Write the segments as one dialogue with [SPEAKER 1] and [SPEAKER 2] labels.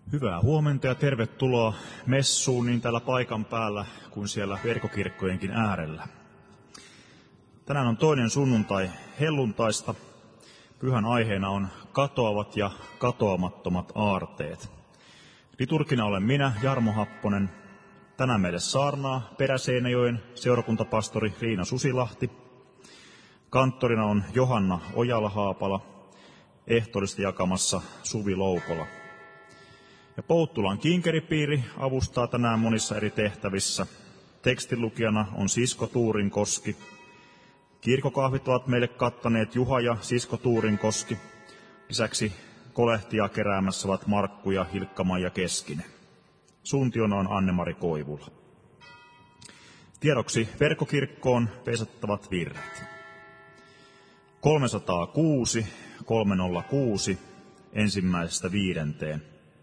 [SPEAKER 1] Hyvää huomenta ja tervetuloa messuun niin täällä paikan päällä kuin siellä verkkokirkkojenkin äärellä. Tänään on toinen sunnuntai helluntaista. Pyhän aiheena on katoavat ja katoamattomat aarteet. Liturgina olen minä, Jarmo Happonen. Tänään meille saarnaa Peräseinäjoen seurakuntapastori Riina Susilahti. Kanttorina on Johanna Ojala-Haapala, ehtoollista jakamassa Suvi Loukola. Ja Pouttulan kinkeripiiri avustaa tänään monissa eri tehtävissä. Tekstilukijana on Sisko Tuurinkoski. Kirkkokahvit ovat meille kattaneet Juha ja Sisko Tuurinkoski. Lisäksi kolehtia keräämässä ovat Markku ja Hilkka-Maija Keskinen. Suuntiona on Anne-Mari Koivula. Tiedoksi verkkokirkkoon veisattavat virret. 306, 306, 1.5.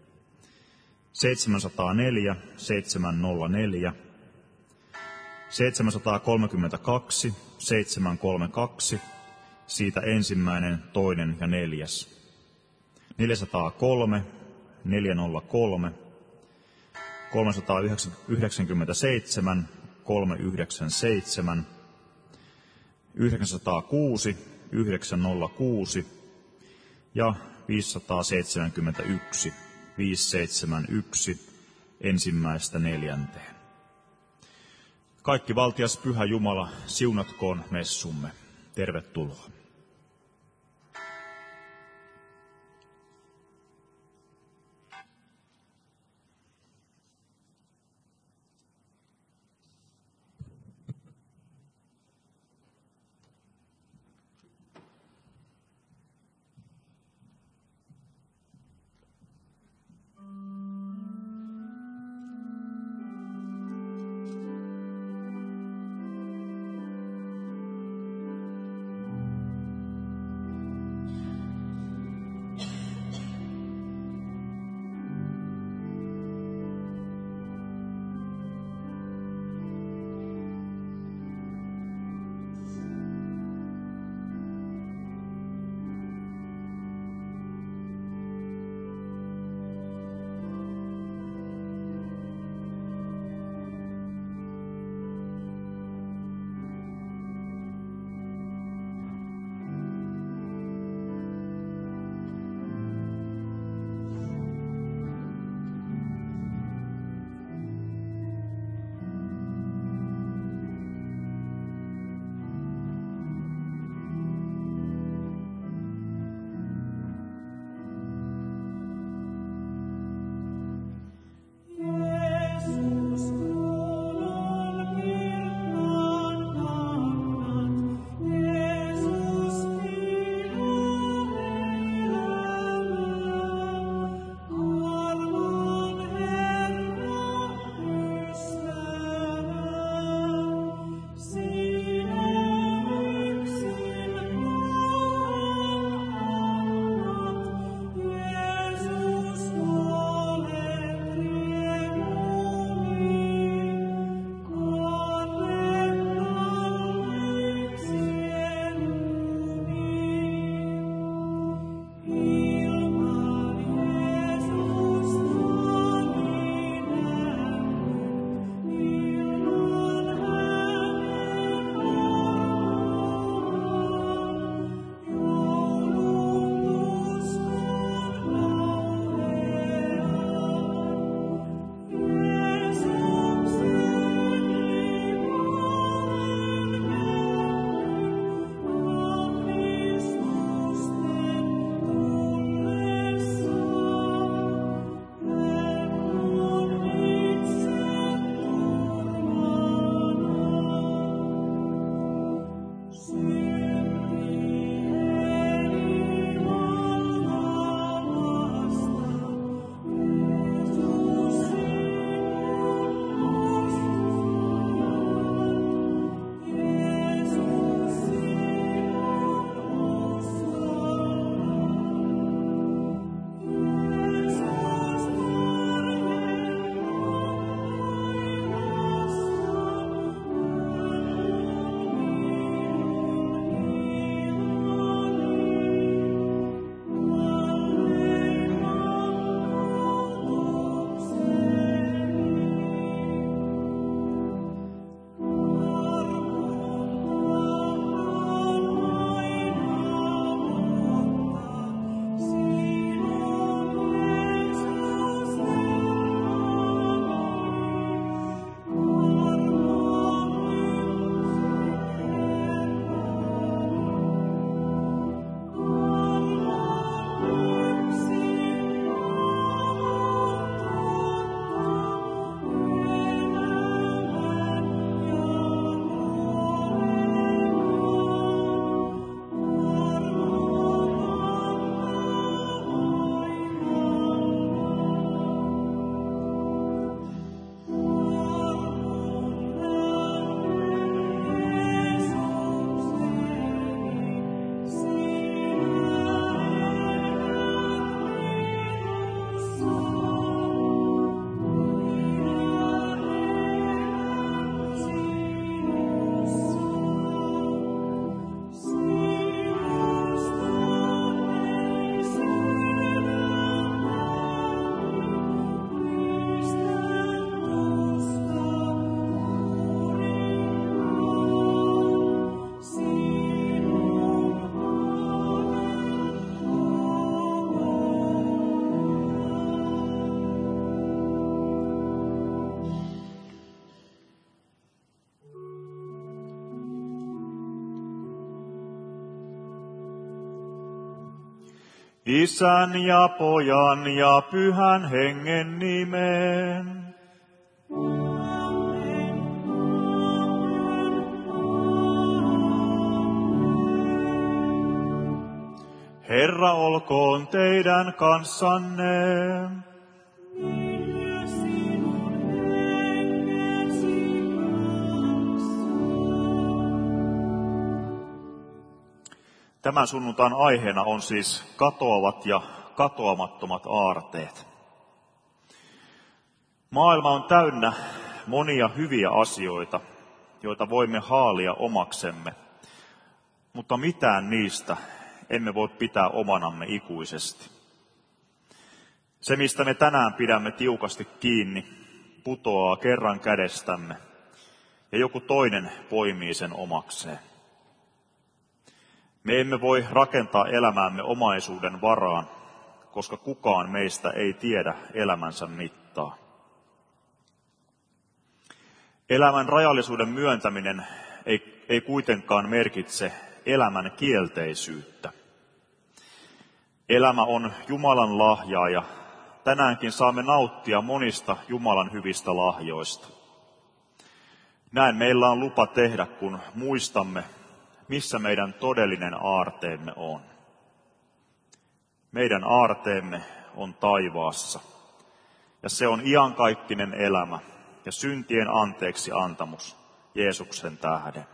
[SPEAKER 1] 704, 704, 732, 732, siitä 1., 2. ja 4. 403, 403, 397, 397, 906, 906 ja 571. 571, 1.4. Kaikki valtias Pyhä Jumala, siunatkoon messumme. Tervetuloa. Isän ja Pojan ja Pyhän Hengen nimeen. Herra olkoon teidän kanssanne. Tämän sunnuntain aiheena on siis katoavat ja katoamattomat aarteet. Maailma on täynnä monia hyviä asioita, joita voimme haalia omaksemme, mutta mitään niistä emme voi pitää omanamme ikuisesti. Se, mistä me tänään pidämme tiukasti kiinni, putoaa kerran kädestämme ja joku toinen poimii sen omakseen. Me emme voi rakentaa elämäämme omaisuuden varaan, koska kukaan meistä ei tiedä elämänsä mittaa. Elämän rajallisuuden myöntäminen ei kuitenkaan merkitse elämän kielteisyyttä. Elämä on Jumalan lahjaa ja tänäänkin saamme nauttia monista Jumalan hyvistä lahjoista. Näin meillä on lupa tehdä, kun muistamme, missä meidän todellinen aarteemme on. Meidän aarteemme on taivaassa, ja se on iankaikkinen elämä ja syntien anteeksi antamus Jeesuksen tähden.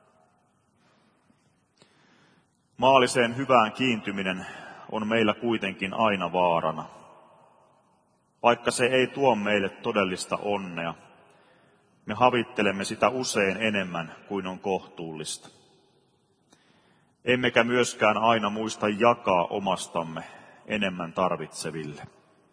[SPEAKER 1] Maalliseen hyvään kiintyminen on meillä kuitenkin aina vaarana. Vaikka se ei tuo meille todellista onnea, me havittelemme sitä usein enemmän kuin on kohtuullista. Emmekä myöskään aina muista jakaa omastamme enemmän tarvitseville.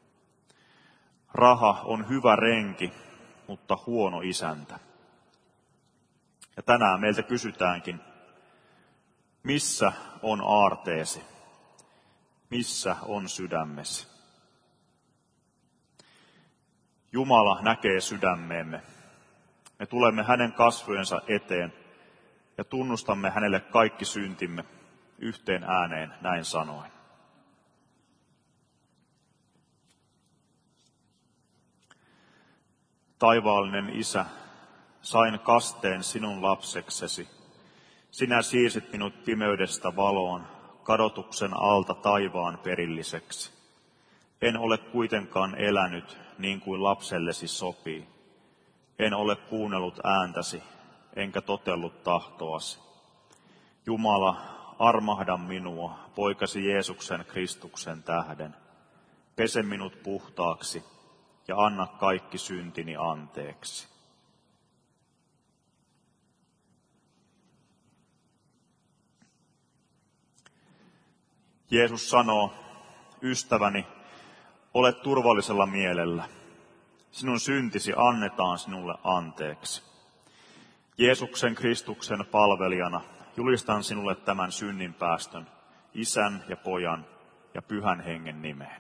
[SPEAKER 1] Raha on hyvä renki, mutta huono isäntä. Ja tänään meiltä kysytäänkin, missä on aarteesi? Missä on sydämesi? Jumala näkee sydämeemme. Me tulemme hänen kasvojensa eteen ja tunnustamme hänelle kaikki syntimme yhteen ääneen näin sanoen. Taivaallinen Isä, sain kasteen sinun lapseksesi. Sinä siirsit minut pimeydestä valoon, kadotuksen alta taivaan perilliseksi. En ole kuitenkaan elänyt niin kuin lapsellesi sopii. En ole kuunnellut ääntäsi, enkä totellut tahtoasi. Jumala, armahda minua, poikasi Jeesuksen Kristuksen tähden. Pese minut puhtaaksi ja anna kaikki syntini anteeksi. Jeesus sanoo, ystäväni, ole turvallisella mielellä. Sinun syntisi annetaan sinulle anteeksi. Jeesuksen Kristuksen palvelijana julistan sinulle tämän synninpäästön Isän ja Pojan ja Pyhän Hengen nimeen.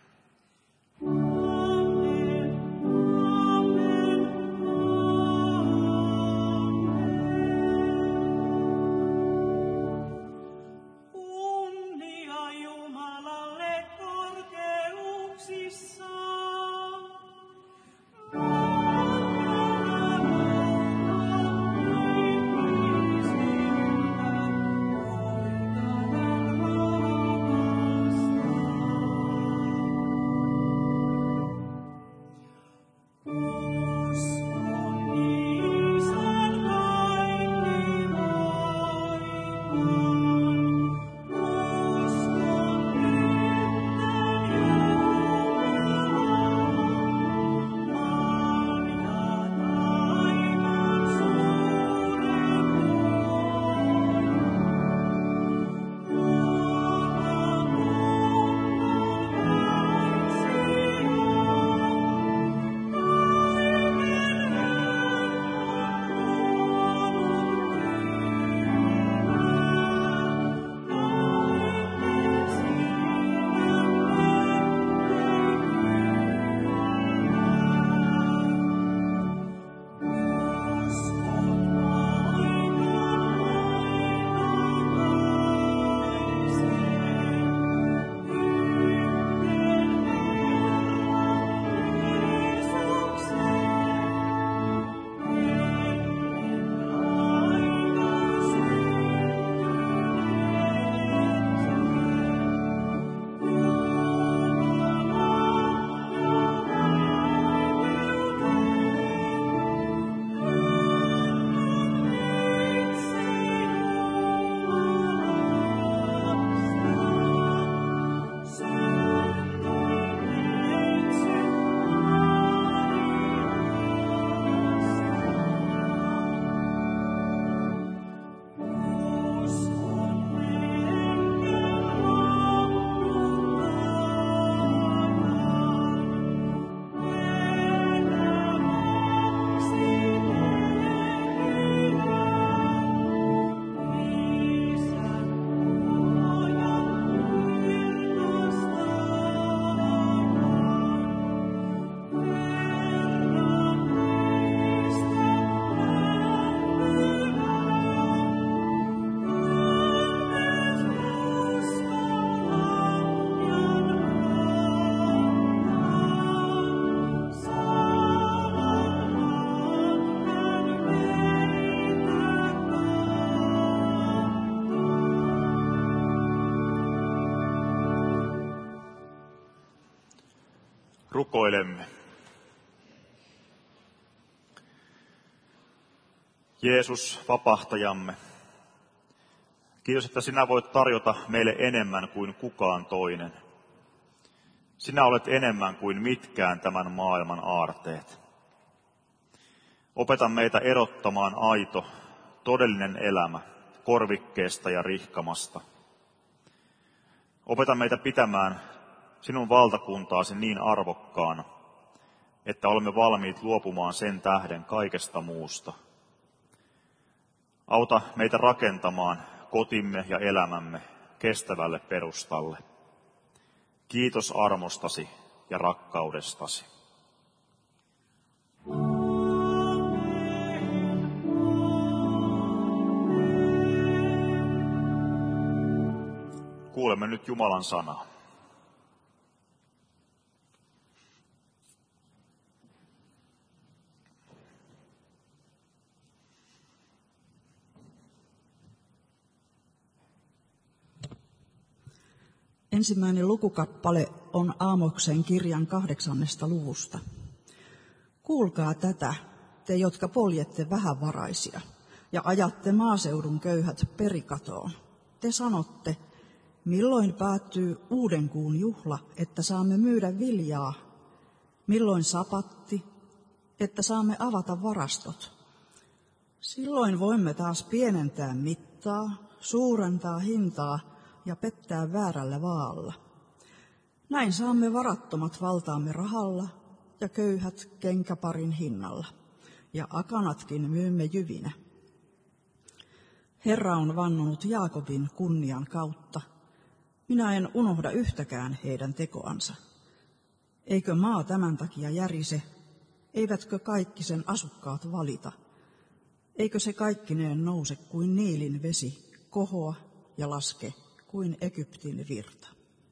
[SPEAKER 1] Rukoilemme. Jeesus, vapahtajamme, kiitos, että sinä voit tarjota meille enemmän kuin kukaan toinen. Sinä olet enemmän kuin mitkään tämän maailman aarteet. Opeta meitä erottamaan aito, todellinen elämä korvikkeesta ja rihkamasta. Opeta meitä pitämään sinun valtakuntaasi niin arvokkaana, että olemme valmiit luopumaan sen tähden kaikesta muusta. Auta meitä rakentamaan kotimme ja elämämme kestävälle perustalle. Kiitos armostasi ja rakkaudestasi. Kuulemme nyt Jumalan sanaa.
[SPEAKER 2] Ensimmäinen lukukappale on Aamoksen kirjan 8. luvusta. Kuulkaa tätä, te jotka poljette vähävaraisia ja ajatte maaseudun köyhät perikatoon. Te sanotte, milloin päättyy uuden kuun juhla, että saamme myydä viljaa? Milloin sapatti, että saamme avata varastot? Silloin voimme taas pienentää mittaa, suurentaa hintaa ja pettää väärällä vaalla. Näin saamme varattomat valtaamme rahalla ja köyhät kenkäparin hinnalla, ja akanatkin myymme jyvinä. Herra on vannonut Jaakobin kunnian kautta. Minä en unohda yhtäkään heidän tekoansa. Eikö maa tämän takia järise? Eivätkö kaikki sen asukkaat valita? Eikö se kaikkineen nouse kuin Niilin vesi, kohoa ja laske kuin Egyptin virta?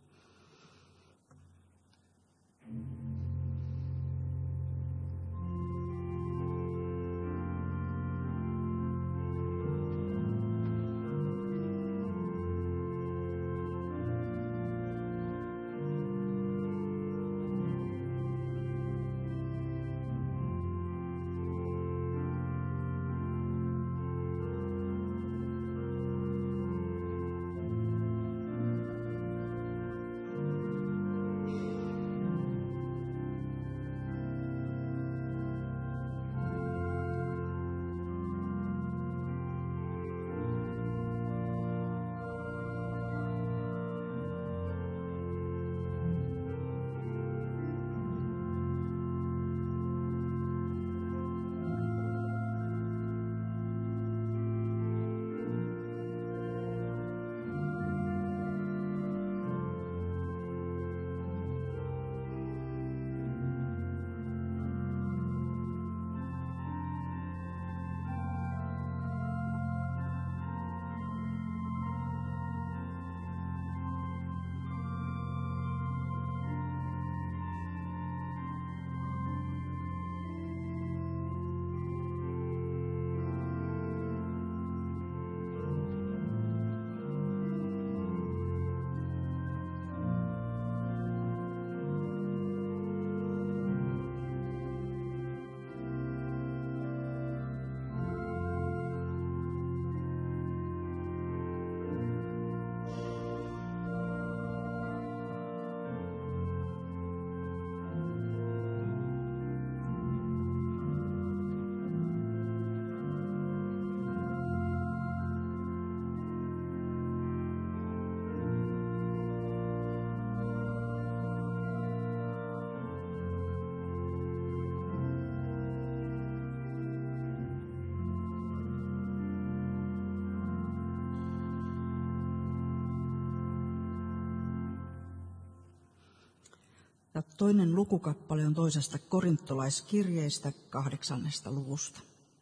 [SPEAKER 2] Ja toinen lukukappale on toisesta korintolaiskirjeestä 8. luvusta.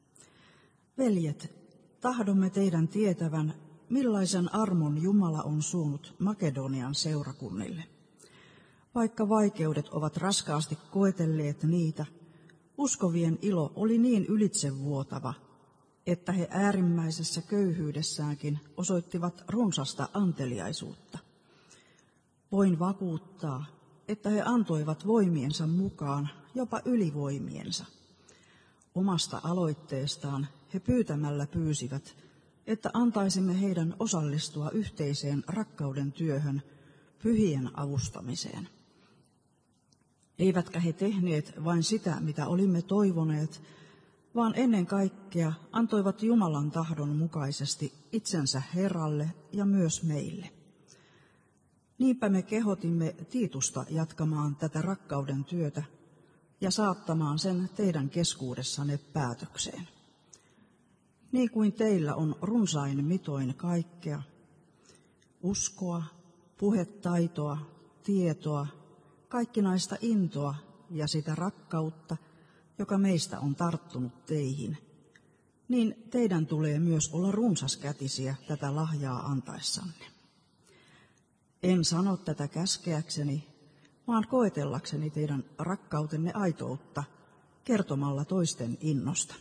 [SPEAKER 2] Veljet, tahdomme teidän tietävän, millaisen armon Jumala on suunut Makedonian seurakunnille. Vaikka vaikeudet ovat raskaasti koetelleet niitä, uskovien ilo oli niin ylitsevuotava, että he äärimmäisessä köyhyydessäänkin osoittivat runsasta anteliaisuutta. Voin vakuuttaa, että he antoivat voimiensa mukaan, jopa ylivoimiensa. Omasta aloitteestaan he pyytämällä pyysivät, että antaisimme heidän osallistua yhteiseen rakkauden työhön, pyhien avustamiseen. Eivätkä he tehneet vain sitä, mitä olimme toivoneet, vaan ennen kaikkea antoivat Jumalan tahdon mukaisesti itsensä Herralle ja myös meille. Niinpä me kehotimme Tiitusta jatkamaan tätä rakkauden työtä ja saattamaan sen teidän keskuudessanne päätökseen. Niin kuin teillä on runsain mitoin kaikkea, uskoa, puhetaitoa, tietoa, kaikkinaista intoa ja sitä rakkautta, joka meistä on tarttunut teihin, niin teidän tulee myös olla runsaskätisiä tätä lahjaa antaessanne. En sano tätä käskeäkseni, vaan koetellakseni teidän rakkautenne aitoutta kertomalla toisten innosta.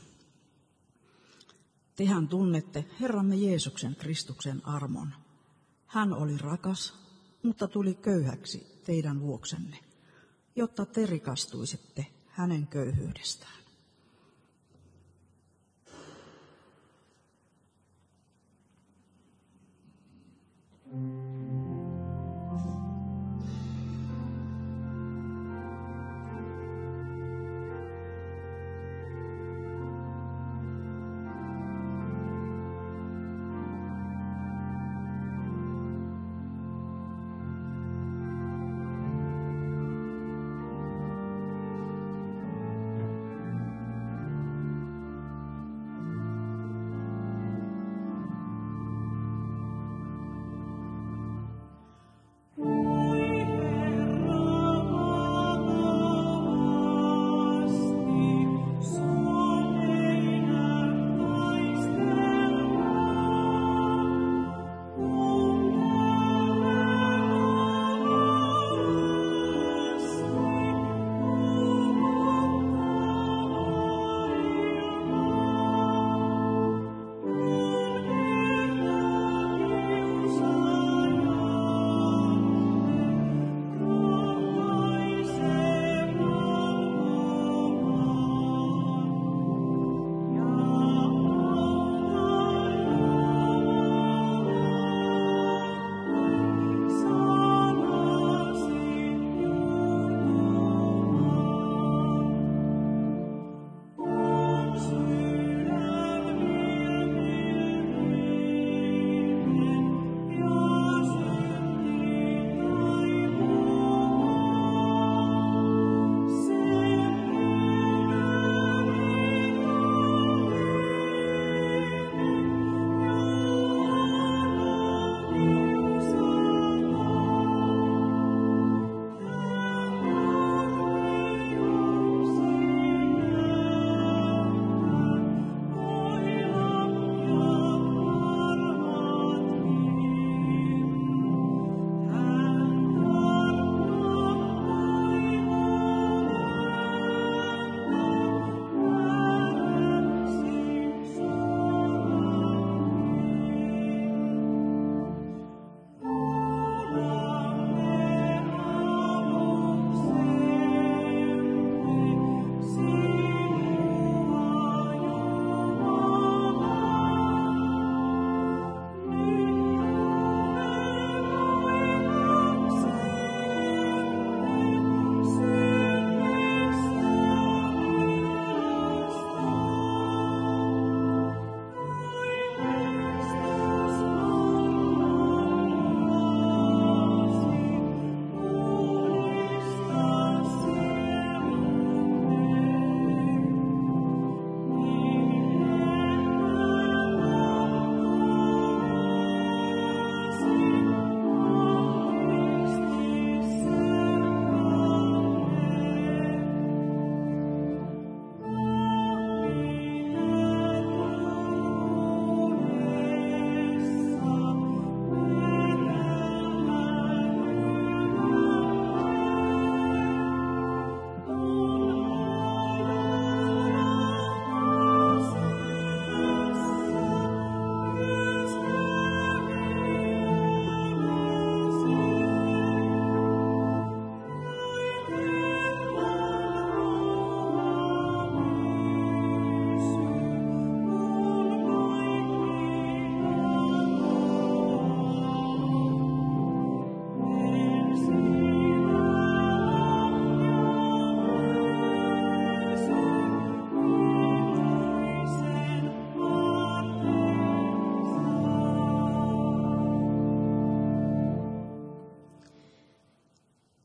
[SPEAKER 2] Tehän tunnette Herramme Jeesuksen Kristuksen armon. Hän oli rakas, mutta tuli köyhäksi teidän vuoksenne, jotta te rikastuisitte hänen köyhyydestään.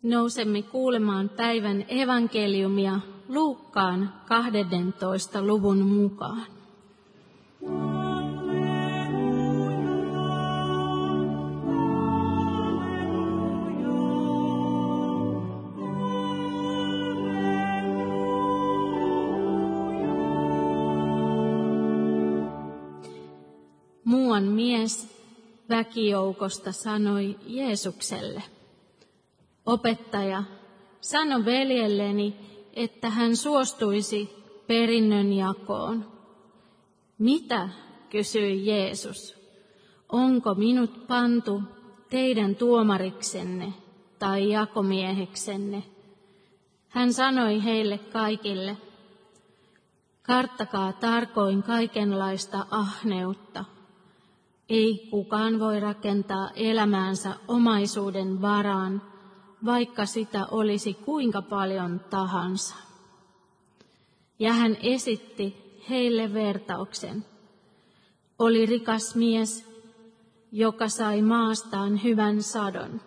[SPEAKER 3] nousemme kuulemaan päivän evankeliumia Luukkaan 12. luvun mukaan. Muuan mies väkijoukosta sanoi Jeesukselle: "Opettaja, sano veljelleni, että hän suostuisi perinnön jakoon." "Mitä?" kysyi Jeesus. "Onko minut pantu teidän tuomariksenne tai jakomieheksenne?" Hän sanoi heille kaikille: "Karttakaa tarkoin kaikenlaista ahneutta. Ei kukaan voi rakentaa elämäänsä omaisuuden varaan, vaikka sitä olisi kuinka paljon tahansa." Ja hän esitti heille vertauksen. Oli rikas mies, joka sai maastaan hyvän sadon.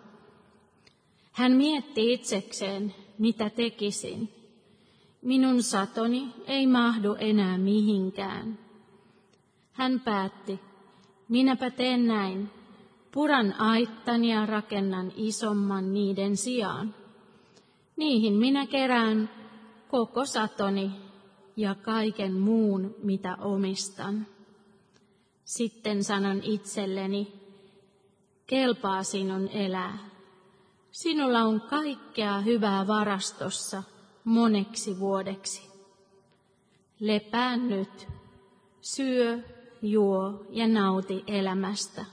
[SPEAKER 3] Hän mietti itsekseen, mitä tekisin. Minun satoni ei mahdu enää mihinkään. Hän päätti, minäpä teen näin. Puran aittani ja rakennan isomman niiden sijaan. Niihin minä kerään koko satoni ja kaiken muun, mitä omistan. Sitten sanon itselleni, kelpaa sinun elää. Sinulla on kaikkea hyvää varastossa moneksi vuodeksi. Lepää nyt, syö, juo ja nauti elämästä.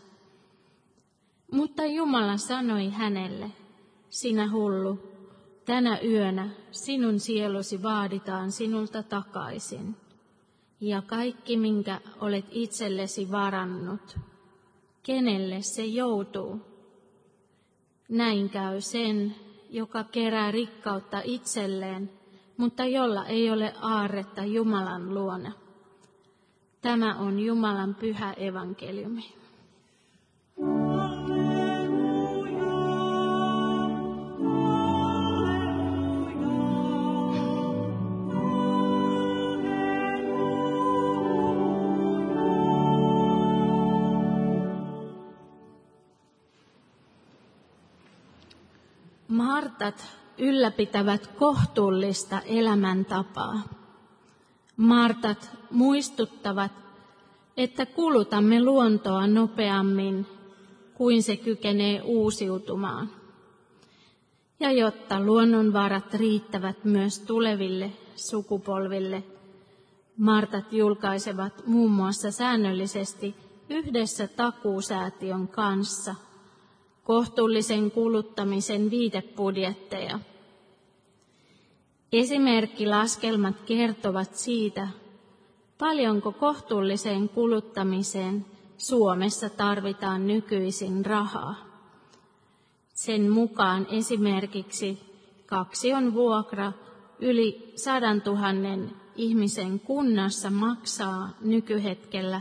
[SPEAKER 3] Mutta Jumala sanoi hänelle, sinä hullu, tänä yönä sinun sielusi vaaditaan sinulta takaisin. Ja kaikki, minkä olet itsellesi varannut, kenelle se joutuu? Näin käy sen, joka kerää rikkautta itselleen, mutta jolla ei ole aarretta Jumalan luona. Tämä on Jumalan pyhä evankeliumi. Martat ylläpitävät kohtuullista elämäntapaa. Martat muistuttavat, että kulutamme luontoa nopeammin kuin se kykenee uusiutumaan. Ja jotta luonnonvarat riittävät myös tuleville sukupolville, Martat julkaisevat muun muassa säännöllisesti yhdessä Takuusäätiön kanssa kohtuullisen kuluttamisen viitebudjetteja. Esimerkkilaskelmat kertovat siitä, paljonko kohtuulliseen kuluttamiseen Suomessa tarvitaan nykyisin rahaa. Sen mukaan esimerkiksi 2 vuokra yli 100 000 ihmisen kunnassa maksaa nykyhetkellä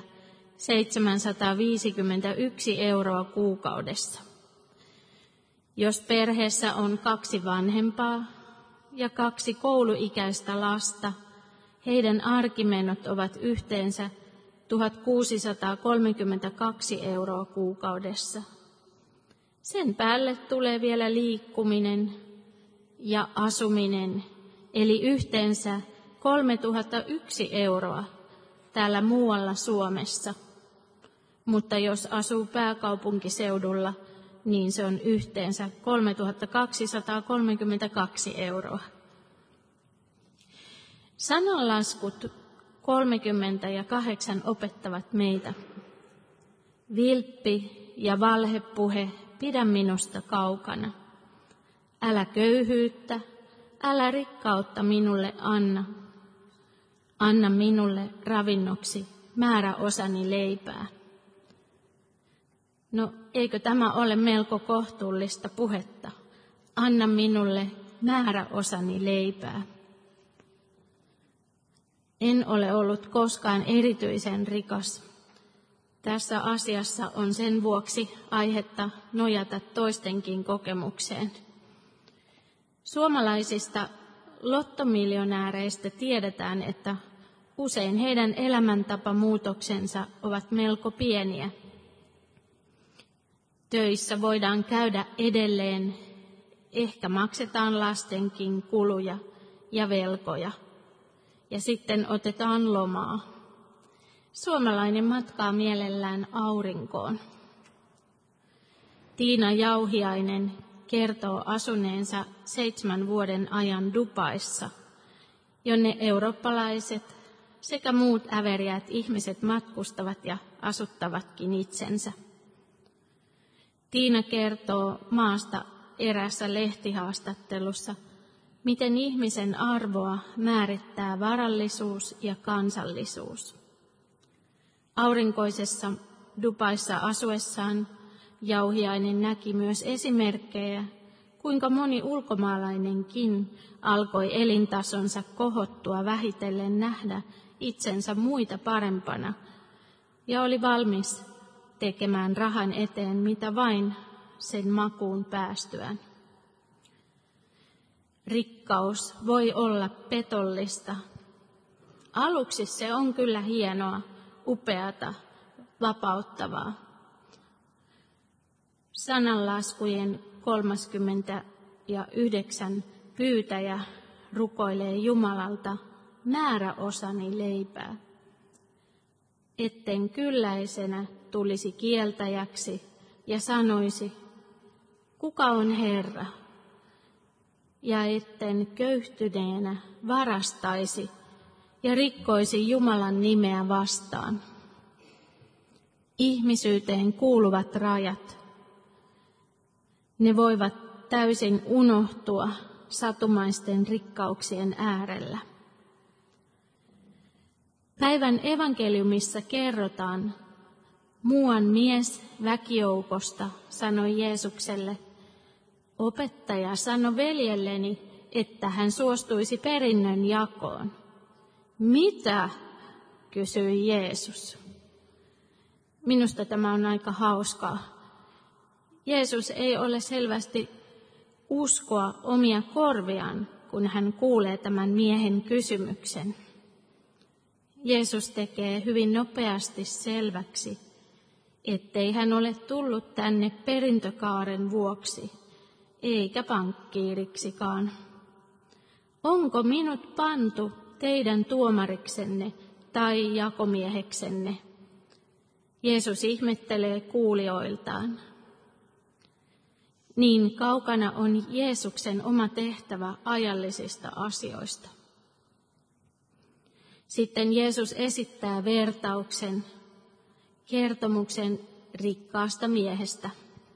[SPEAKER 3] 751 euroa kuukaudessa. Jos perheessä on 2 vanhempaa ja 2 kouluikäistä lasta, heidän arkimenot ovat yhteensä 1 632 euroa kuukaudessa. Sen päälle tulee vielä liikkuminen ja asuminen, eli yhteensä 3 001 euroa täällä muualla Suomessa. Mutta jos asuu pääkaupunkiseudulla, niin se on yhteensä 3 232 euroa. Sananlaskut 38 opettavat meitä. Vilppi ja valhepuhe pidä minusta kaukana. Älä köyhyyttä, älä rikkautta minulle anna. Anna minulle ravinnoksi määräosani leipää. No, eikö tämä ole melko kohtuullista puhetta? Anna minulle määräosani leipää. En ole ollut koskaan erityisen rikas. Tässä asiassa on sen vuoksi aihetta nojata toistenkin kokemukseen. Suomalaisista lottomiljonääreistä tiedetään, että usein heidän elämäntapamuutoksensa ovat melko pieniä. Töissä voidaan käydä edelleen, ehkä maksetaan lastenkin kuluja ja velkoja, ja sitten otetaan lomaa. Suomalainen matkaa mielellään aurinkoon. Tiina Jauhiainen kertoo asuneensa 7 vuoden ajan Dubaissa, jonne eurooppalaiset sekä muut äveriäät ihmiset matkustavat ja asuttavatkin itsensä. Tiina kertoo maasta eräässä lehtihaastattelussa, miten ihmisen arvoa määrittää varallisuus ja kansallisuus. Aurinkoisessa Dubaissa asuessaan Jauhiainen näki myös esimerkkejä, kuinka moni ulkomaalainenkin alkoi elintasonsa kohottua vähitellen nähdä itsensä muita parempana ja oli valmis tekemään rahan eteen mitä vain sen makuun päästyään. Rikkaus voi olla petollista. Aluksi se on kyllä hienoa, upeata, vapauttavaa. Sananlaskujen 39 pyytäjä rukoilee Jumalalta määräosani leipää, etten kylläisenä tulisi kieltäjäksi ja sanoisi, kuka on Herra, ja etten köyhtyneenä varastaisi ja rikkoisi Jumalan nimeä vastaan. Ihmisyyteen kuuluvat rajat. Ne voivat täysin unohtua satumaisten rikkauksien äärellä. Päivän evankeliumissa kerrotaan, muuan mies väkijoukosta sanoi Jeesukselle, opettaja, sano veljelleni, että hän suostuisi perinnön jakoon. Mitä? Kysyi Jeesus. Minusta tämä on aika hauskaa. Jeesus ei ole selvästi uskoa omia korviaan, kun hän kuulee tämän miehen kysymyksen. Jeesus tekee hyvin nopeasti selväksi, ettei hän ole tullut tänne perintökaaren vuoksi, eikä pankkiiriksikaan. Onko minut pantu teidän tuomariksenne tai jakomieheksenne? Jeesus ihmettelee kuulijoiltaan. Niin kaukana on Jeesuksen oma tehtävä ajallisista asioista. Sitten Jeesus esittää vertauksen, kertomuksen rikkaasta miehestä.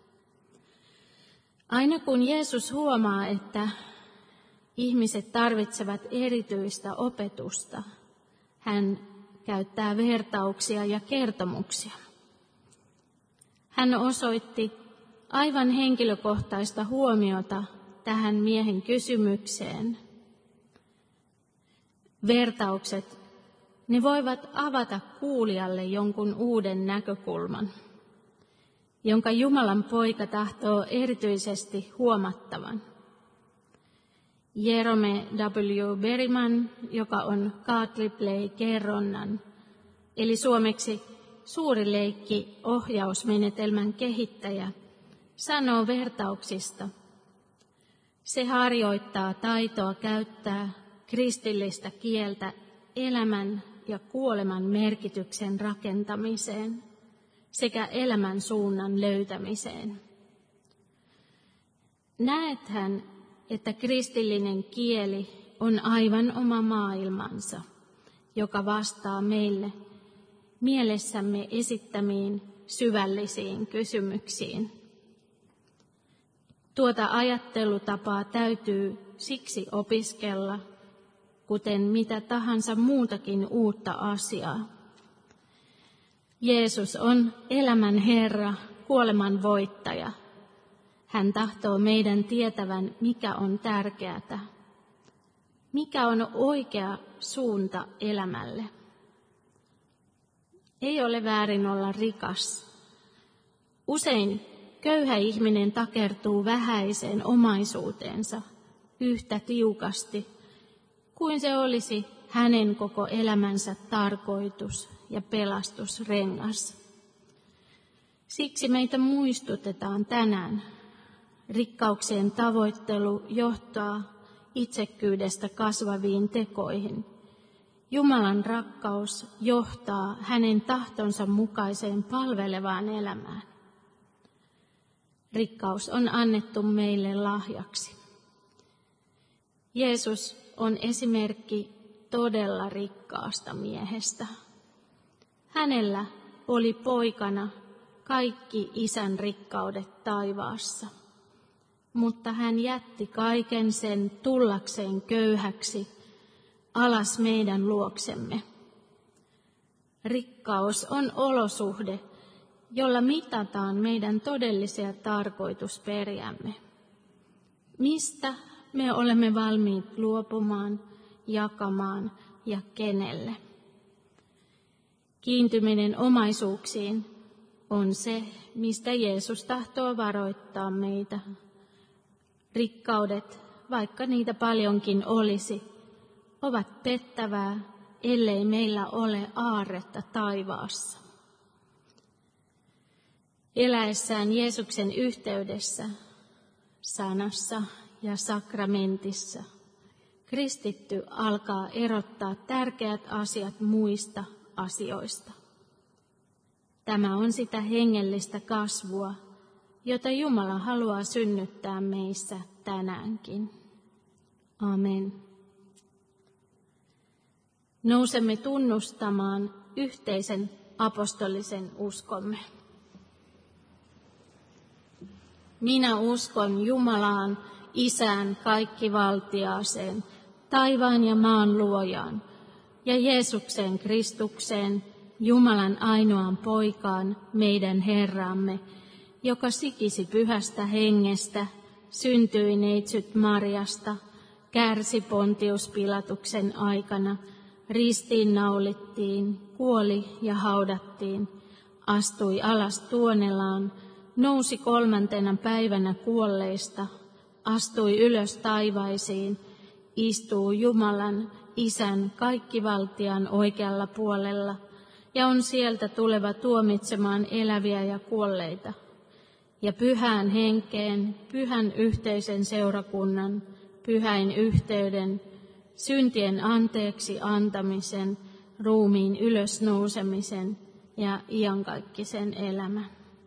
[SPEAKER 3] Aina kun Jeesus huomaa, että ihmiset tarvitsevat erityistä opetusta, hän käyttää vertauksia ja kertomuksia. Hän osoitti aivan henkilökohtaista huomiota tähän miehen kysymykseen. Vertaukset, ne voivat avata kuulijalle jonkun uuden näkökulman, jonka Jumalan poika tahtoo erityisesti huomattavan. Jerome W. Berryman, joka on Card Replay-kerronnan, eli suomeksi suuri leikki ohjausmenetelmän kehittäjä, sanoo vertauksista. Se harjoittaa taitoa käyttää kristillistä kieltä elämän ja kuoleman merkityksen rakentamiseen sekä elämän suunnan löytämiseen. Näethän, että kristillinen kieli on aivan oma maailmansa, joka vastaa meille mielessämme esittämiin syvällisiin kysymyksiin. Tuota ajattelutapaa täytyy siksi opiskella, kuten mitä tahansa muutakin uutta asiaa. Jeesus on elämän Herra, kuoleman voittaja. Hän tahtoo meidän tietävän, mikä on tärkeätä, mikä on oikea suunta elämälle. Ei ole väärin olla rikas. Usein köyhä ihminen takertuu vähäiseen omaisuuteensa, yhtä tiukasti kuin se olisi hänen koko elämänsä tarkoitus ja pelastusrengas. Siksi meitä muistutetaan tänään. Rikkauksien tavoittelu johtaa itsekkyydestä kasvaviin tekoihin. Jumalan rakkaus johtaa hänen tahtonsa mukaiseen palvelevaan elämään. Rikkaus on annettu meille lahjaksi. Jeesus on esimerkki todella rikkaasta miehestä. Hänellä oli poikana kaikki Isän rikkaudet taivaassa, mutta hän jätti kaiken sen tullakseen köyhäksi alas meidän luoksemme. Rikkaus on olosuhde, jolla mitataan meidän todellisia tarkoitusperiämme. Mistä me olemme valmiit luopumaan, jakamaan ja kenelle? Kiintyminen omaisuuksiin on se, mistä Jeesus tahtoo varoittaa meitä. Rikkaudet, vaikka niitä paljonkin olisi, ovat pettävää, ellei meillä ole aarretta taivaassa. Eläessään Jeesuksen yhteydessä, sanassa ja sakramentissa, kristitty alkaa erottaa tärkeät asiat muista asioista. Tämä on sitä hengellistä kasvua, jota Jumala haluaa synnyttää meissä tänäänkin. Amen. Nousemme tunnustamaan yhteisen apostolisen uskomme. Minä uskon Jumalaan, Isään kaikkivaltiaaseen, taivaan ja maan luojaan, ja Jeesukseen Kristukseen, Jumalan ainoaan poikaan, meidän Herramme, joka sikisi pyhästä hengestä, syntyi neitsyt Marjasta, kärsi Pontius Pilatuksen aikana, ristiinnaulittiin, kuoli ja haudattiin, astui alas Tuonelaan, nousi 3. päivänä kuolleista, astui ylös taivaisiin, istuu Jumalan, Isän, kaikkivaltiaan oikealla puolella ja on sieltä tuleva tuomitsemaan eläviä ja kuolleita. Ja pyhään henkeen, pyhän yhteisen seurakunnan, pyhäin yhteyden, syntien anteeksi antamisen, ruumiin ylösnousemisen ja iankaikkisen elämän.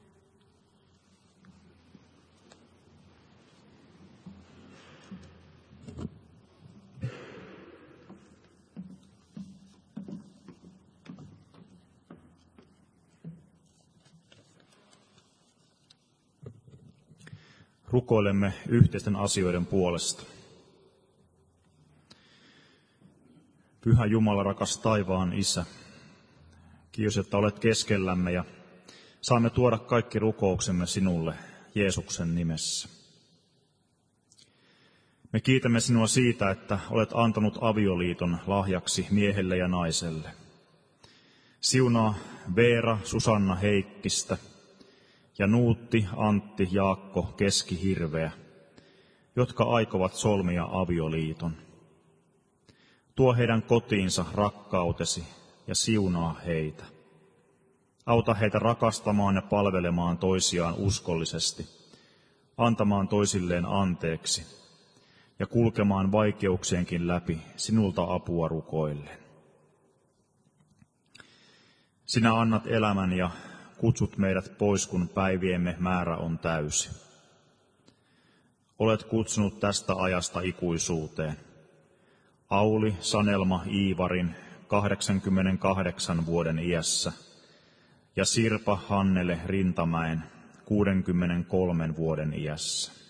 [SPEAKER 1] Rukoilemme yhteisten asioiden puolesta. Pyhä Jumala, rakas taivaan Isä, kiitos, että olet keskellämme ja saamme tuoda kaikki rukouksemme sinulle Jeesuksen nimessä. Me kiitämme sinua siitä, että olet antanut avioliiton lahjaksi miehelle ja naiselle. Siunaa Veera, Susanna Heikkistä ja Nuutti, Antti, Jaakko, Keskihirveä, jotka aikovat solmia avioliiton. Tuo heidän kotiinsa rakkautesi ja siunaa heitä. Auta heitä rakastamaan ja palvelemaan toisiaan uskollisesti, antamaan toisilleen anteeksi ja kulkemaan vaikeuksienkin läpi sinulta apua rukoillen. Sinä annat elämän ja kutsut meidät pois, kun päiviemme määrä on täysi. Olet kutsunut tästä ajasta ikuisuuteen. Auli Sanelma Iivarin 88 vuoden iässä ja Sirpa Hannele Rintamäen 63 vuoden iässä.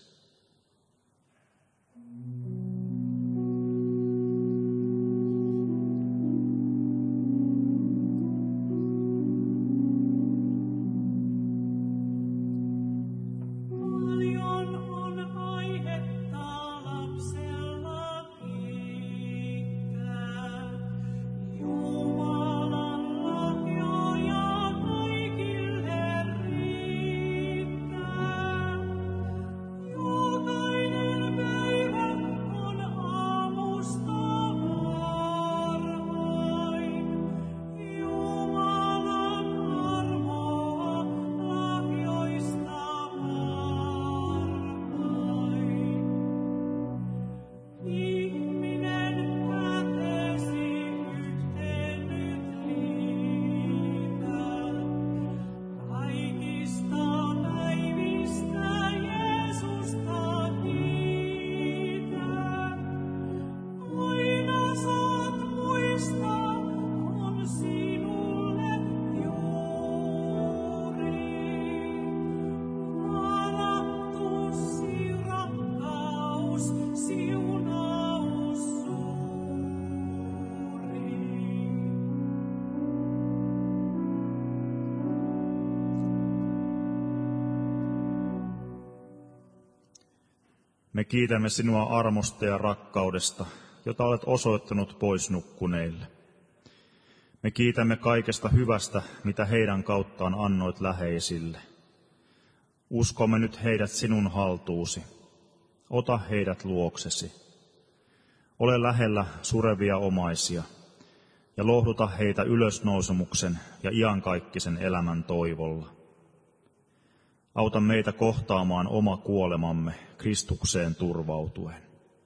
[SPEAKER 1] Me kiitämme sinua armosta ja rakkaudesta, jota olet osoittanut pois nukkuneille. Me kiitämme kaikesta hyvästä, mitä heidän kauttaan annoit läheisille. Uskomme nyt heidät sinun haltuusi. Ota heidät luoksesi. Ole lähellä surevia omaisia ja lohduta heitä ylösnousemuksen ja iankaikkisen elämän toivolla. Auta meitä kohtaamaan oma kuolemamme Kristukseen turvautuen.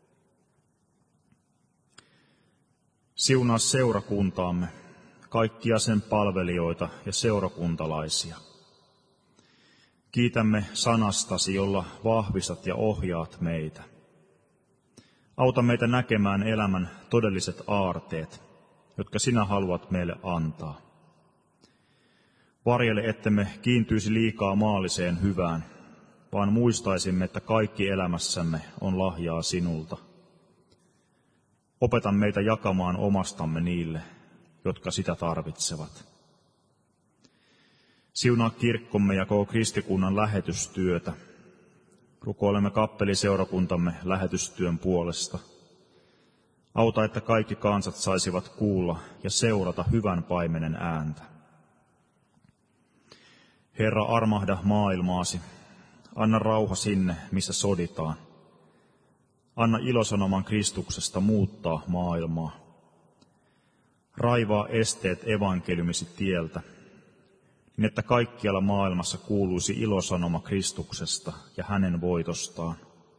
[SPEAKER 1] Siunaa seurakuntaamme, kaikkia sen palvelijoita ja seurakuntalaisia. Kiitämme sanastasi, jolla vahvistat ja ohjaat meitä. Auta meitä näkemään elämän todelliset aarteet, jotka sinä haluat meille antaa. Varjele, ettemme kiintyisi liikaa maalliseen hyvään, vaan muistaisimme, että kaikki elämässämme on lahjaa sinulta. Opeta meitä jakamaan omastamme niille, jotka sitä tarvitsevat. Siunaa kirkkomme ja koko kristikunnan lähetystyötä. Rukoilemme kappeliseurakuntamme lähetystyön puolesta. Auta, että kaikki kansat saisivat kuulla ja seurata hyvän paimenen ääntä. Herra, armahda maailmaasi. Anna rauha sinne, missä soditaan. Anna ilosanoman Kristuksesta muuttaa maailmaa. Raivaa esteet evankeliumisi tieltä, niin että kaikkialla maailmassa kuuluisi ilosanoma Kristuksesta ja hänen voitostaan.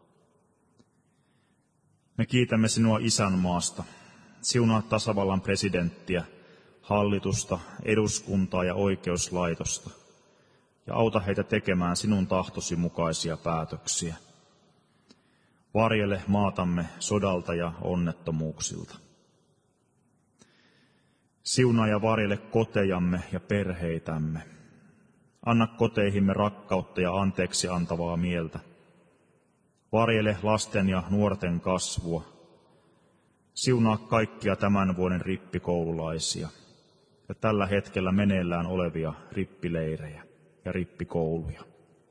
[SPEAKER 1] Me kiitämme sinua isänmaasta. Siunaa tasavallan presidenttiä, hallitusta, eduskuntaa ja oikeuslaitosta, ja auta heitä tekemään sinun tahtosi mukaisia päätöksiä. Varjele maatamme sodalta ja onnettomuuksilta. Siunaa ja varjele kotejamme ja perheitämme. Anna koteihimme rakkautta ja anteeksi antavaa mieltä. Varjele lasten ja nuorten kasvua. Siunaa kaikkia tämän vuoden rippikoululaisia ja tällä hetkellä meneillään olevia rippileirejä ja rippikouluja.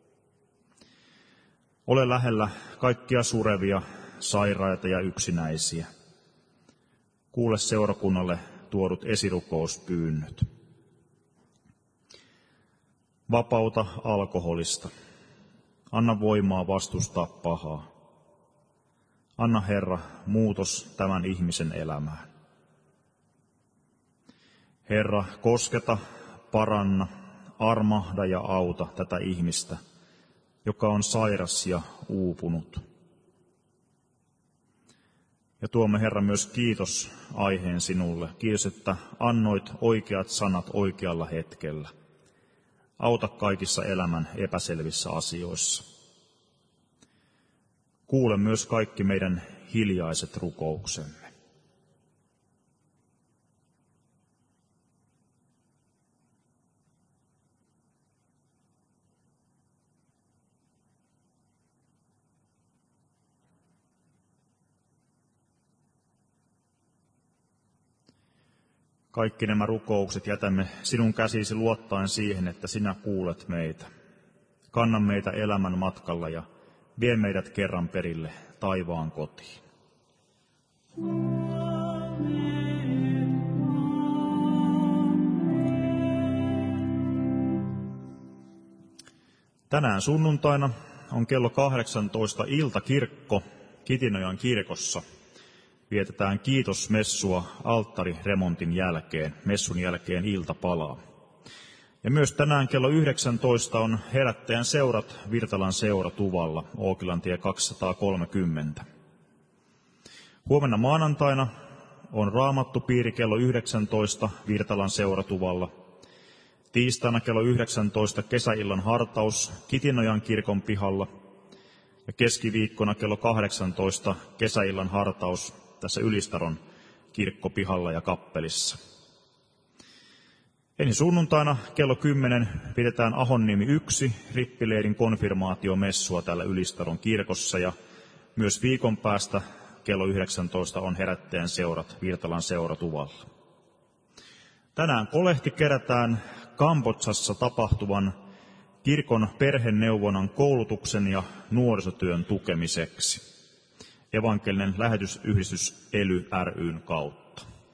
[SPEAKER 1] Ole lähellä kaikkia surevia, sairaita ja yksinäisiä. Kuule seurakunnalle tuodut esirukouspyynnöt. Vapauta alkoholista. Anna voimaa vastustaa pahaa. Anna, Herra, muutos tämän ihmisen elämään. Herra, kosketa, paranna, armahda ja auta tätä ihmistä, joka on sairas ja uupunut. Ja tuomme, Herra, myös kiitos aiheen sinulle. Kiitos, että annoit oikeat sanat oikealla hetkellä. Auta kaikissa elämän epäselvissä asioissa. Kuule myös kaikki meidän hiljaiset rukouksemme. Kaikki nämä rukoukset jätämme sinun käsisi luottaen siihen, että sinä kuulet meitä. Kanna meitä elämän matkalla ja vie meidät kerran perille taivaan kotiin. Tänään sunnuntaina on kello 18 iltakirkko Kitinojan kirkossa. Vietetään kiitosmessua alttariremontin jälkeen, messun jälkeen iltapalaa. Ja myös tänään kello 19 on herättäjän seurat Virtalan seuratuvalla, Ookilantie 230. Huomenna maanantaina on raamattupiiri kello 19 Virtalan seuratuvalla. Tiistaina kello 19 kesäillan hartaus Kitinojan kirkon pihalla. Ja keskiviikkona kello 18 kesäillan hartaus tässä Ylistaron kirkkopihalla ja kappelissa. Ensi sunnuntaina kello 10 pidetään Ahonniemi 1 rippileirin konfirmaatiomessua täällä Ylistaron kirkossa ja myös viikon päästä kello 19 on herättäjän seurat Virtalan seuratuvalla. Tänään kolehti kerätään Kambodsassa tapahtuvan kirkon perheneuvonnan koulutuksen ja nuorisotyön tukemiseksi. Evankelinen lähetysyhdistys ELY ry:n kautta.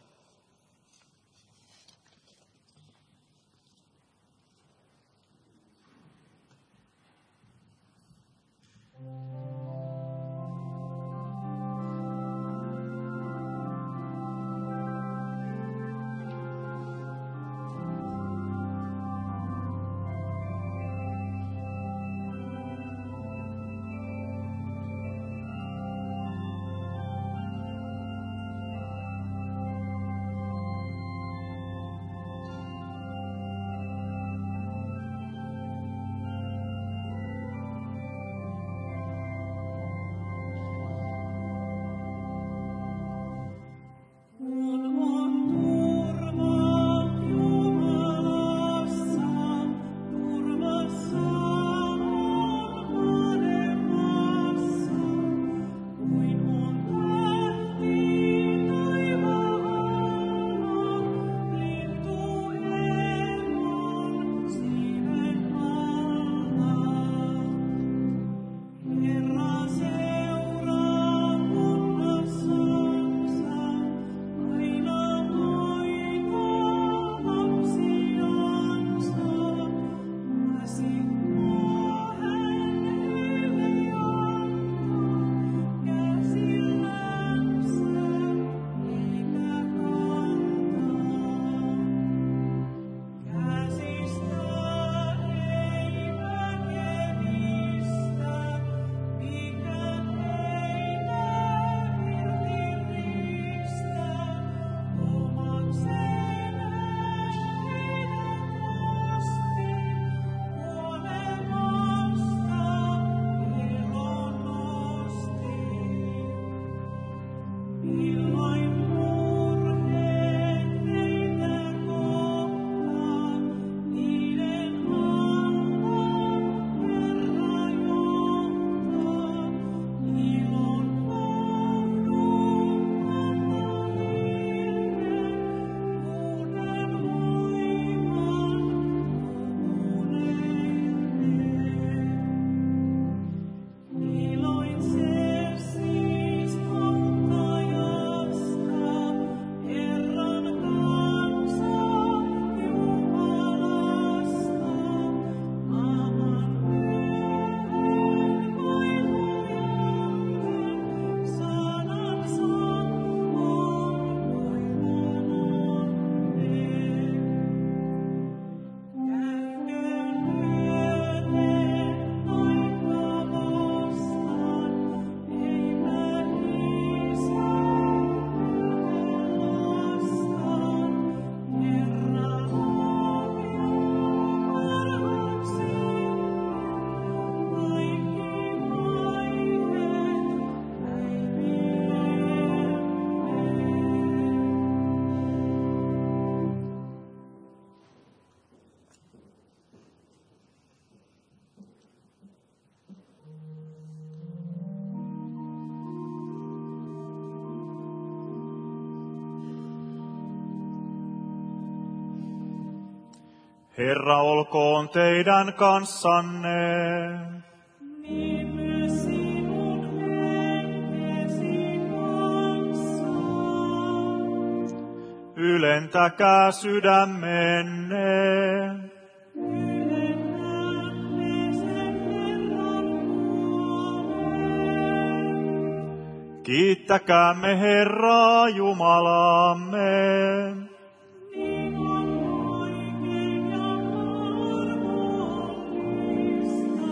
[SPEAKER 1] Herra olkoon teidän kanssanne.
[SPEAKER 4] Niin myös sinun henkesi kanssa.
[SPEAKER 1] Ylentäkää sydämenne.
[SPEAKER 4] Ylennämme sen Herran puoleen.
[SPEAKER 1] Kiittäkäämme Herraa Jumalaamme.
[SPEAKER 4] Niin on oikein ja armollista.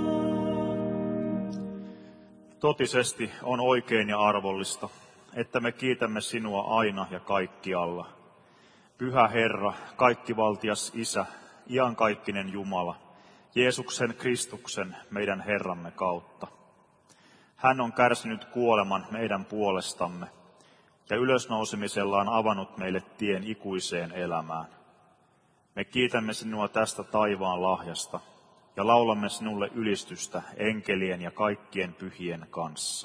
[SPEAKER 1] Totisesti on oikein ja arvollista, että me kiitämme sinua aina ja kaikkialla. Pyhä Herra, kaikkivaltias Isä, iankaikkinen Jumala, Jeesuksen Kristuksen, meidän Herramme kautta. Hän on kärsinyt kuoleman meidän puolestamme ja ylösnousemisellaan avannut meille tien ikuiseen elämään. Me kiitämme sinua tästä taivaan lahjasta ja laulamme sinulle ylistystä enkelien ja kaikkien pyhien kanssa.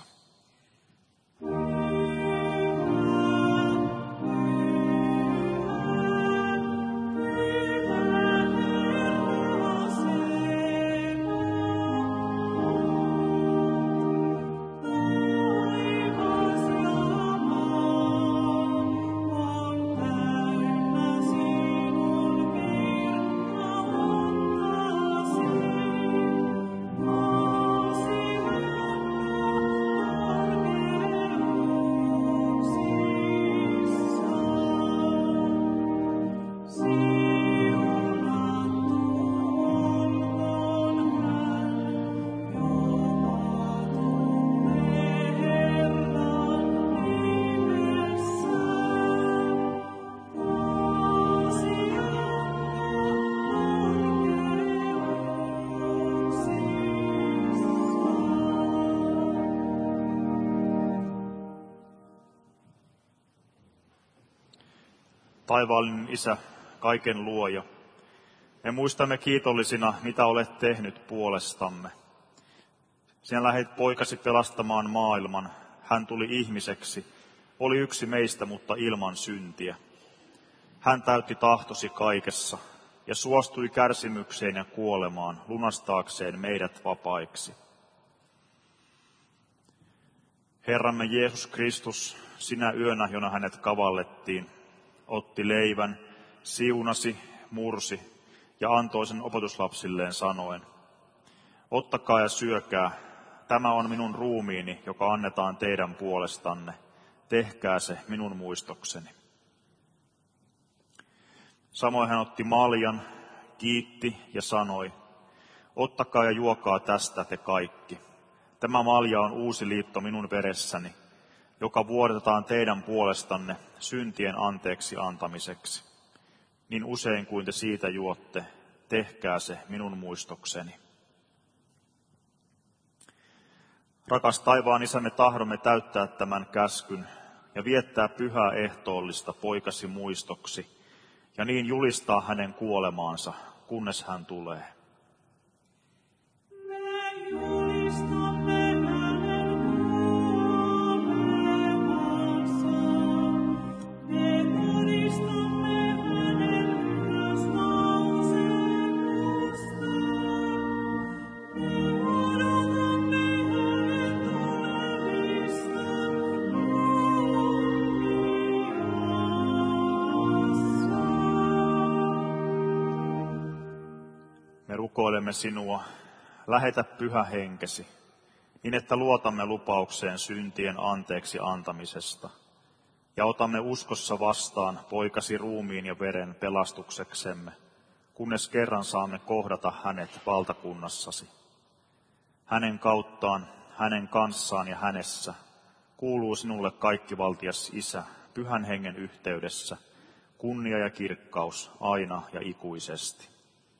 [SPEAKER 1] Taivaallinen Isä, kaiken luoja, me muistamme kiitollisina, mitä olet tehnyt puolestamme. Sinä lähdit poikasi pelastamaan maailman. Hän tuli ihmiseksi, oli yksi meistä, mutta ilman syntiä. Hän täytti tahtosi kaikessa ja suostui kärsimykseen ja kuolemaan, lunastaakseen meidät vapaiksi. Herramme Jeesus Kristus, sinä yönä, jona hänet kavallettiin, otti leivän, siunasi, mursi ja antoi sen opetuslapsilleen sanoen: ottakaa ja syökää, tämä on minun ruumiini, joka annetaan teidän puolestanne. Tehkää se minun muistokseni. Samoin hän otti maljan, kiitti ja sanoi: ottakaa ja juokaa tästä te kaikki. Tämä malja on uusi liitto minun veressäni, joka vuodatetaan teidän puolestanne syntien anteeksi antamiseksi. Niin usein kuin te siitä juotte, tehkää se minun muistokseni. Rakas taivaan Isä, me tahdomme täyttää tämän käskyn ja viettää pyhää ehtoollista poikasi muistoksi ja niin julistaa hänen kuolemaansa, kunnes hän tulee.
[SPEAKER 4] Me julistamme hänen kuolemansa. Me todistamme hänen ylösnousemustaan. Me odotamme hänen tulemista
[SPEAKER 1] Me rukoilemme sinua, lähetä pyhä henkesi, niin että luotamme lupaukseen syntien anteeksi antamisesta, ja otamme uskossa vastaan poikasi ruumiin ja veren pelastukseksemme, kunnes kerran saamme kohdata hänet valtakunnassasi. Hänen kauttaan, hänen kanssaan ja hänessä kuuluu sinulle kaikkivaltias Isä, pyhän hengen yhteydessä, kunnia ja kirkkaus aina ja ikuisesti.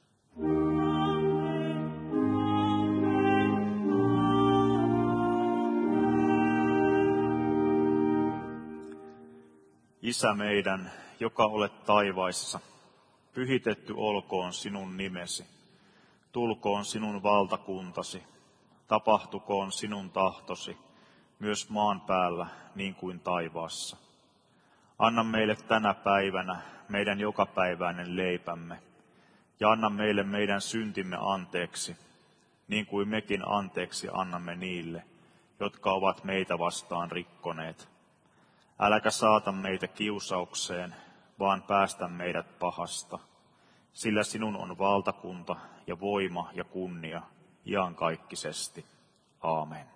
[SPEAKER 1] Isä meidän, joka olet taivaissa, pyhitetty olkoon sinun nimesi. Tulkoon sinun valtakuntasi, tapahtukoon sinun tahtosi, myös maan päällä niin kuin taivaassa. Anna meille tänä päivänä meidän jokapäiväinen leipämme, ja anna meille meidän syntimme anteeksi, niin kuin mekin anteeksi annamme niille, jotka ovat meitä vastaan rikkoneet. Äläkä saata meitä kiusaukseen, vaan päästä meidät pahasta, sillä sinun on valtakunta ja voima ja kunnia iankaikkisesti. Aamen.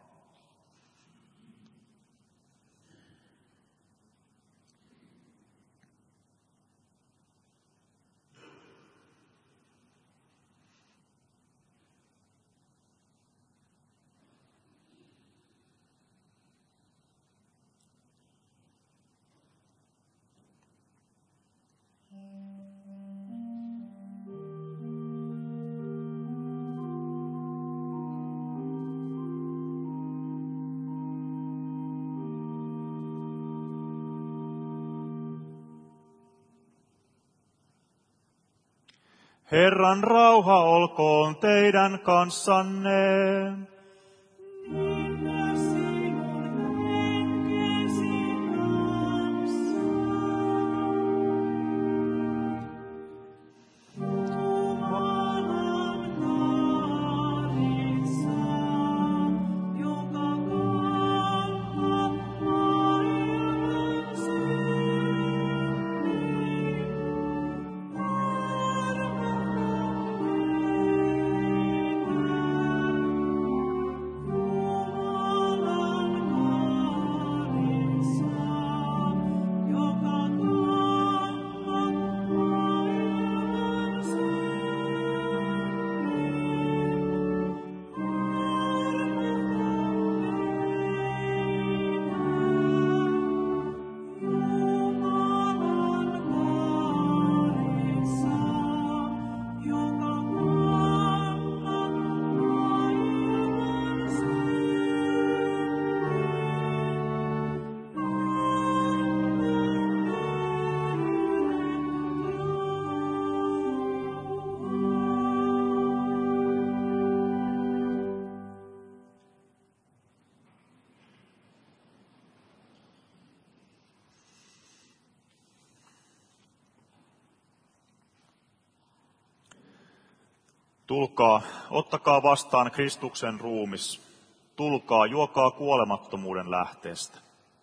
[SPEAKER 1] Herran rauha olkoon teidän kanssanne.
[SPEAKER 4] Niinpä sinun henkesi kanssa. Jumalan naarissa, joka kantaa maailman synnin.
[SPEAKER 1] Tulkaa, ottakaa vastaan Kristuksen ruumis. Tulkaa, juokaa kuolemattomuuden lähteestä.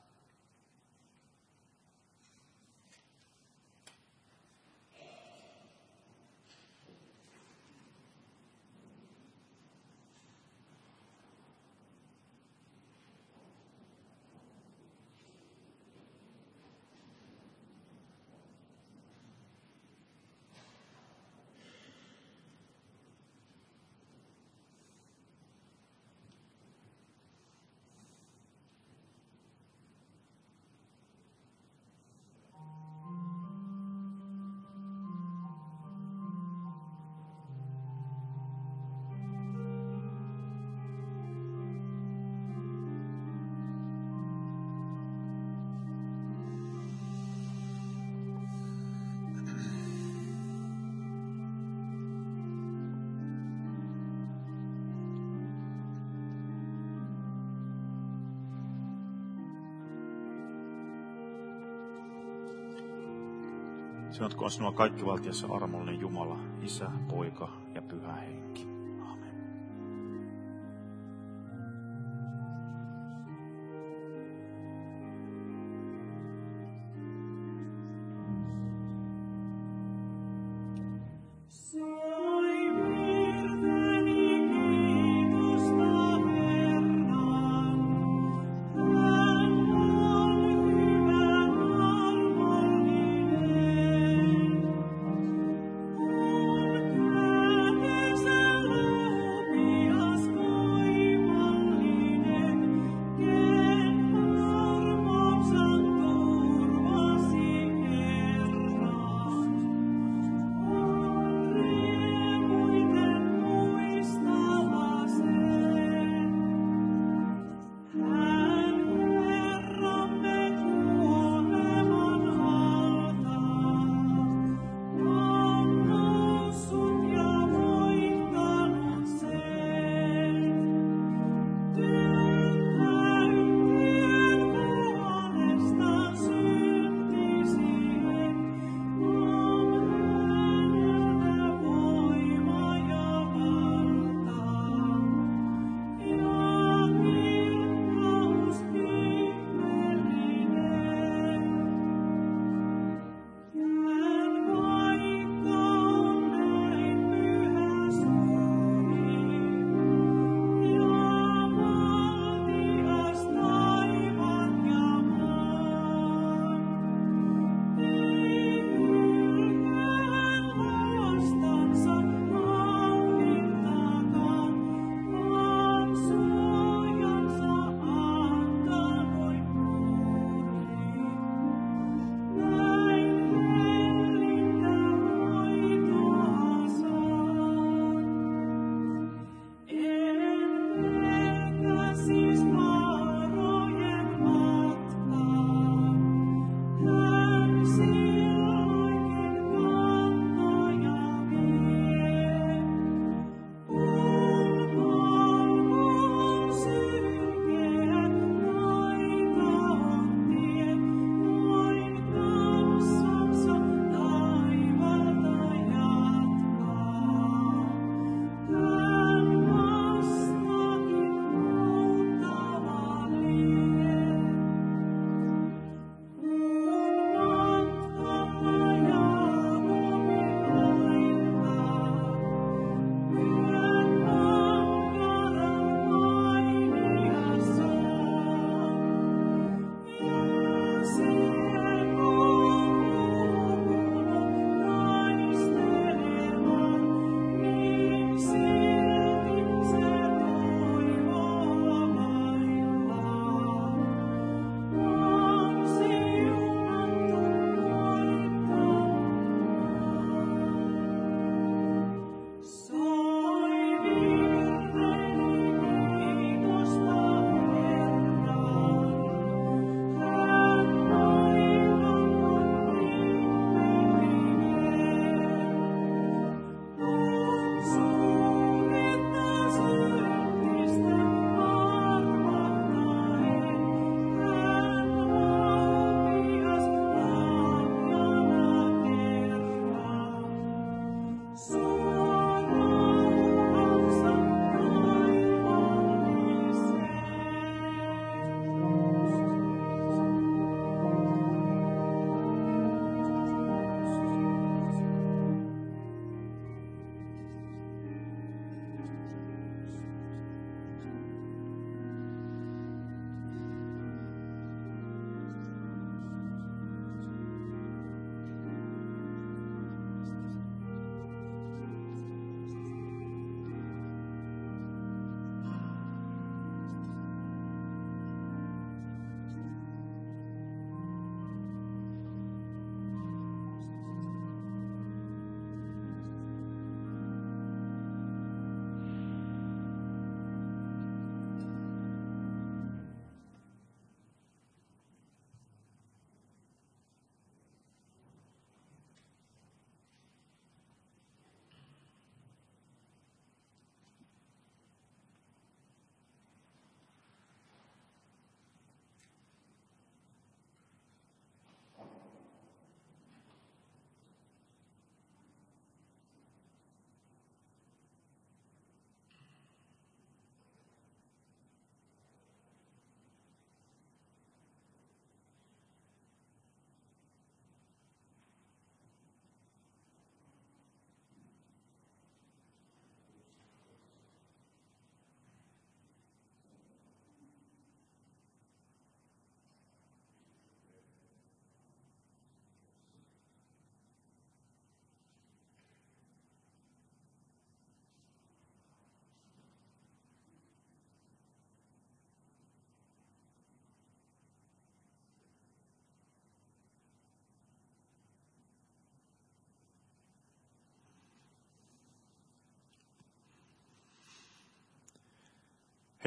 [SPEAKER 1] Siunatkoon sinua kaikkivaltias ja armollinen Jumala, Isä, Poika ja Pyhä Henki. Aamen.
[SPEAKER 4] Soi virteni kiitosta Herran. Hän on hyvä, armollinen. On kätensä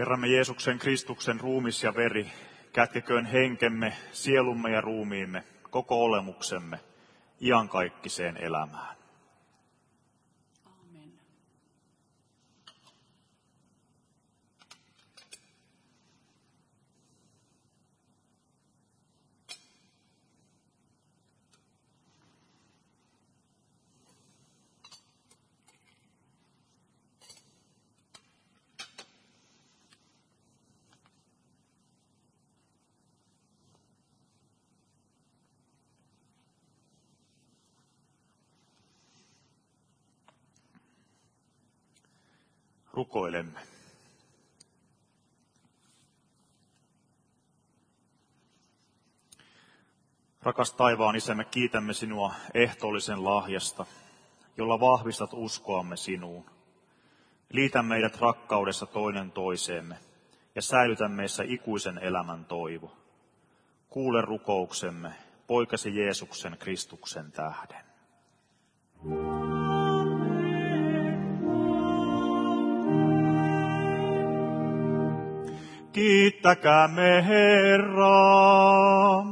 [SPEAKER 1] Herramme Jeesuksen Kristuksen ruumis ja veri, kätkeköön henkemme, sielumme ja ruumiimme, koko olemuksemme, iankaikkiseen elämään.
[SPEAKER 2] Amen.
[SPEAKER 1] Rukoilemme. Rakas taivaan Isä, me kiitämme sinua ehtoollisen lahjasta, jolla vahvistat uskoamme sinuun. Liitä meidät rakkaudessa toinen toiseemme ja säilytä meissä ikuisen elämän toivo. Kuule rukouksemme, poikasi Jeesuksen Kristuksen tähden. Kiittäkäämme Herraa.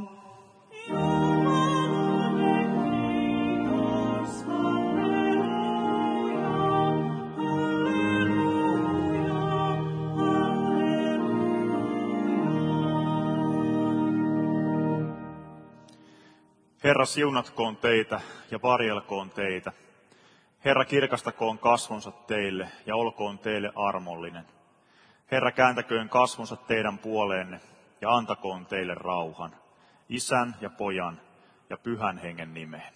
[SPEAKER 1] Herra, siunatkoon teitä ja varjelkoon teitä. Herra, kirkastakoon kasvonsa teille ja olkoon teille armollinen. Herra, kääntäköön kasvonsa teidän puoleenne ja antakoon teille rauhan, Isän ja Pojan ja Pyhän Hengen nimeen.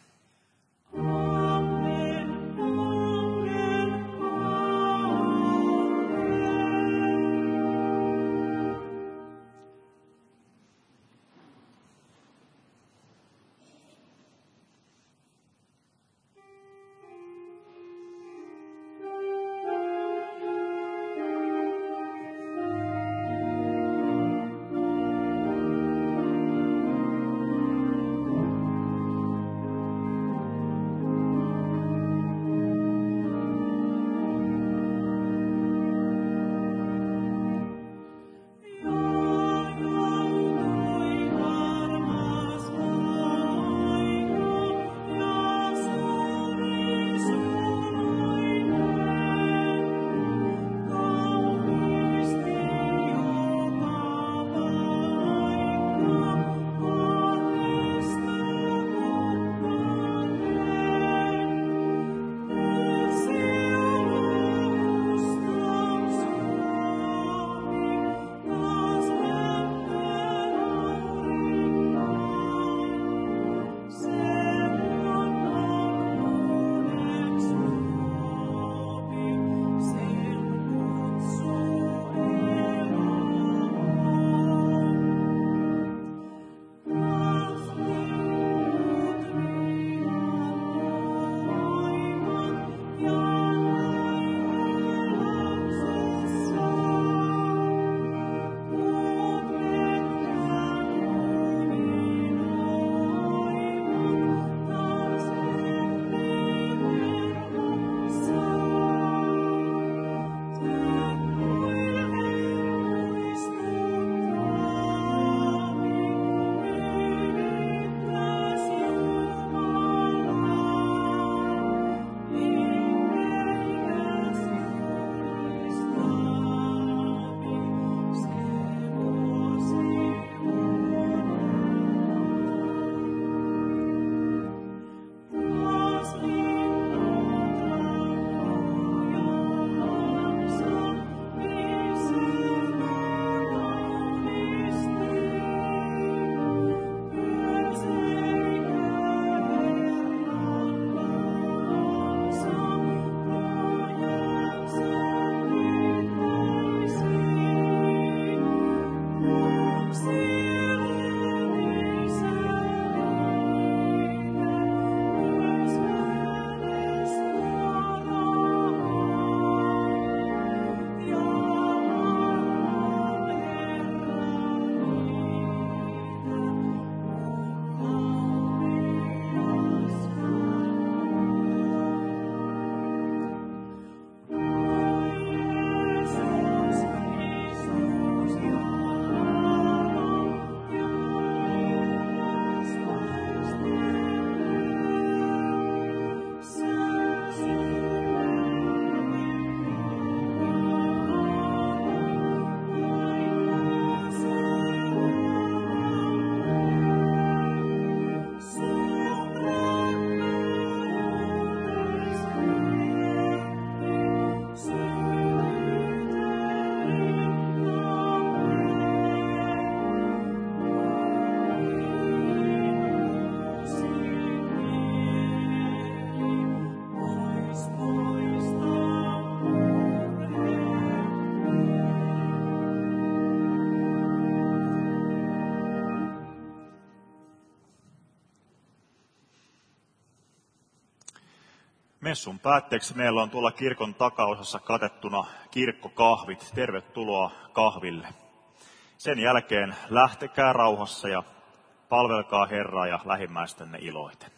[SPEAKER 1] Messun päätteeksi meillä on tuolla kirkon takaosassa katettuna kirkkokahvit. Tervetuloa kahville. Sen jälkeen lähtekää rauhassa ja palvelkaa Herraa ja lähimmäistenne iloiten.